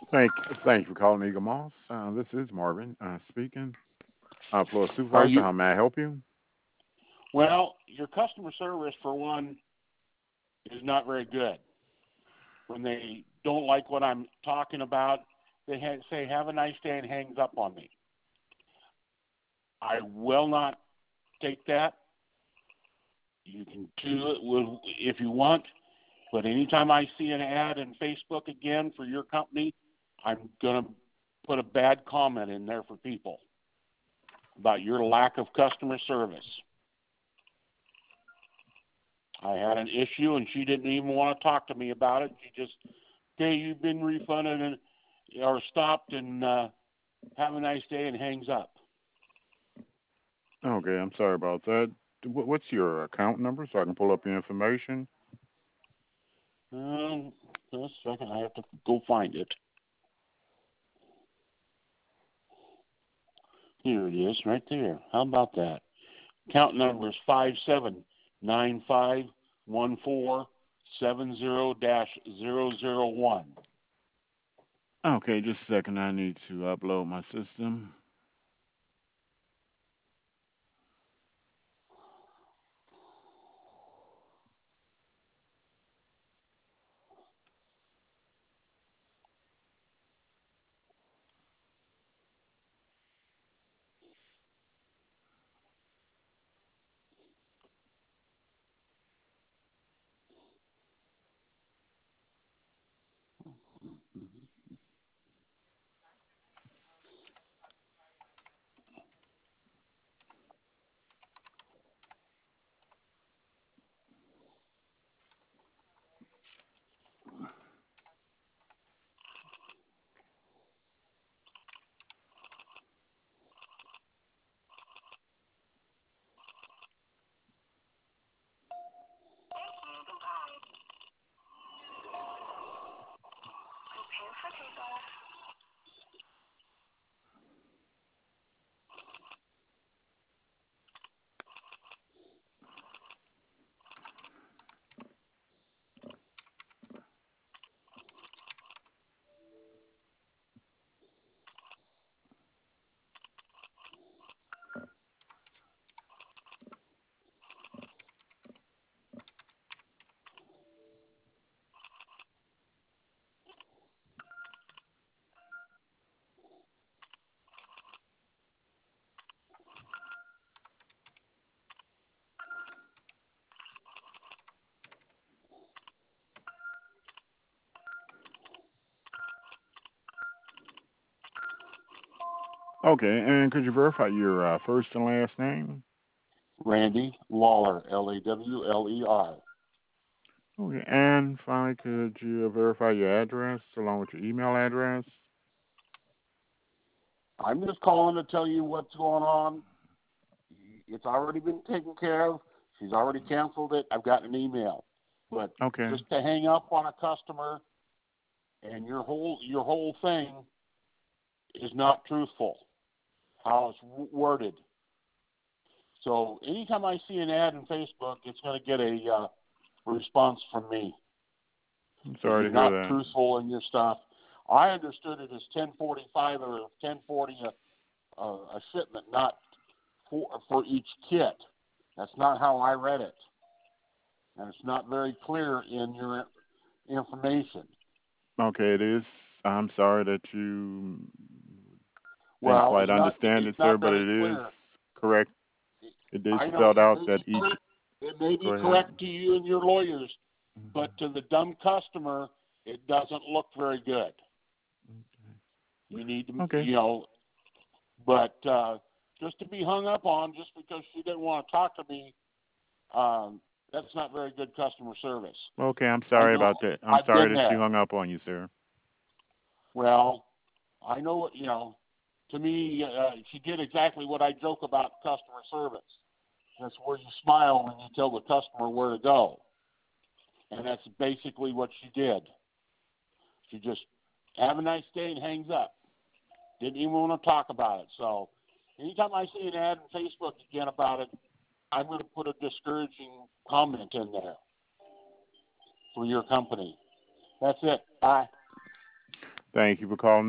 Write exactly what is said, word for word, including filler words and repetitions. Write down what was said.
Thank, thank you for calling Eagle Moss. Uh, this is Marvin uh, speaking. Uh, floor Are supervisor, you how may I help you? well? Your customer service, for one, is not very good. When they don't like what I'm talking about, they ha- say "Have a nice day" and hangs up on me. I will not take that. You can do it with, if you want, but anytime I see an ad in Facebook again for your company, I'm gonna put a bad comment in there for people about your lack of customer service. I had an issue, and she didn't even want to talk to me about it. She just, okay, you've been refunded and or stopped, and uh, have a nice day, and hangs up. Okay, I'm sorry about that. Wh- What's your account number so I can pull up your information? Um, just a second, I have to go find it. Here it is, right there. How about that? Account number is five seven nine five one four seven zero dash zero zero one. Okay, just a second. I need to upload my system. Okay, and could you verify your uh, first and last name? Randy Lawler, L A W L E R. Okay, and finally, could you verify your address along with your email address? I'm just calling to tell you what's going on. It's already been taken care of. She's already canceled it. I've gotten an email. But Okay, just to hang up on a customer and your whole your whole thing is not truthful. How it's worded. So anytime I see an ad in Facebook, it's going to get a uh, response from me I'm because sorry you're to hear not that. truthful in your stuff. I understood it as ten forty-five or ten forty a, a, a shipment, not for for each kit. That's not how I read it, and it's not very clear in your information. Okay, it is. I'm sorry that you didn't Well, quite it's not understand it's it, sir, not but very it is clear. correct. It is I know spelled it out may that be each. correct. It may Go be ahead. correct to you and your lawyers, but to the dumb customer, it doesn't look very good. You need to, Okay. you know, but uh, just to be hung up on just because she didn't want to talk to me, um, that's not very good customer service. Okay, I'm I sorry know about that. I'm I've sorry been that she there. hung up on you, sir. Well, I know what, you know, to me, uh, she did exactly what I joke about customer service. That's where you smile when you tell the customer where to go. And that's basically what she did. She just have a nice day and hangs up. Didn't even want to talk about it. So anytime I see an ad on Facebook again about it, I'm going to put a discouraging comment in there for your company. That's it. Bye. Thank you for calling